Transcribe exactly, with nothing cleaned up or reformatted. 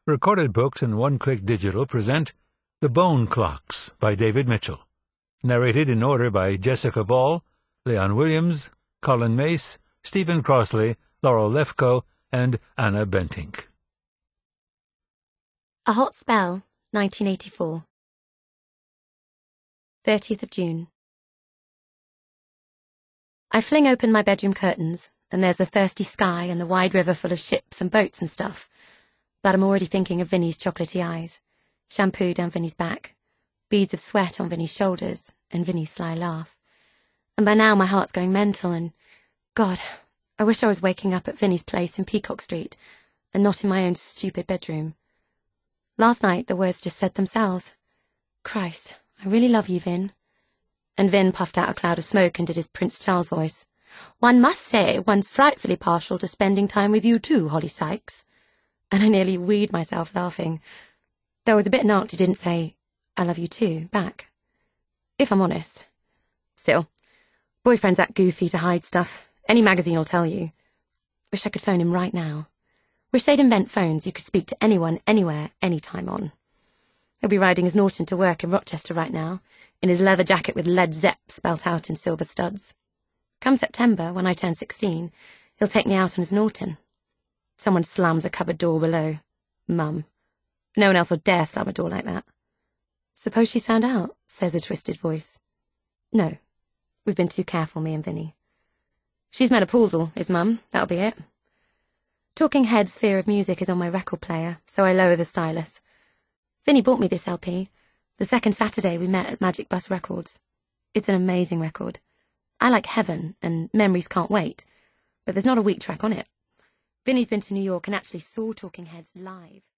Recorded Books and One Click Digital present The Bone Clocks by David Mitchell. Narrated in order by Jessica Ball, Leon Williams, Colin Mace, Stephen Crossley, Laurel Lefko, and Anna Bentinck. A Hot Spell, nineteen eighty-four. thirtieth of June. I fling open my bedroom curtains, and there's the thirsty sky and the wide river full of ships and boats and stuff. But I'm already thinking of Vinny's chocolatey eyes, shampoo down Vinny's back, beads of sweat on Vinny's shoulders, and Vinny's sly laugh. And by now my heart's going mental, and, God, I wish I was waking up at Vinny's place in Peacock Street, and not in my own stupid bedroom. Last night the words just said themselves. Christ, I really love you, Vin. And Vin puffed out a cloud of smoke and did his Prince Charles voice. One must say one's frightfully partial to spending time with you too, Holly Sykes. And I nearly weed myself laughing. Though I was a bit knocked he didn't say, I love you too, back. If I'm honest. Still, boyfriend's that goofy to hide stuff. Any magazine will tell you. Wish I could phone him right now. Wish they'd invent phones you could speak to anyone, anywhere, anytime on. He'll be riding his Norton to work in Rochester right now, in his leather jacket with Led Zepp spelt out in silver studs. Come September, when I turn sixteen, he'll take me out on his Norton. Someone slams a cupboard door below. Mum. No one else would dare slam a door like that. Suppose she's found out, says a twisted voice. No. We've been too careful, me and Vinny. She's menopausal, is Mum. That'll be it. Talking Heads' Fear of Music is on my record player, so I lower the stylus. Vinny bought me this L P, the second Saturday we met at Magic Bus Records. It's an amazing record. I like Heaven and Memories Can't Wait, but there's not a weak track on it. Vinny's been to New York and actually saw Talking Heads live.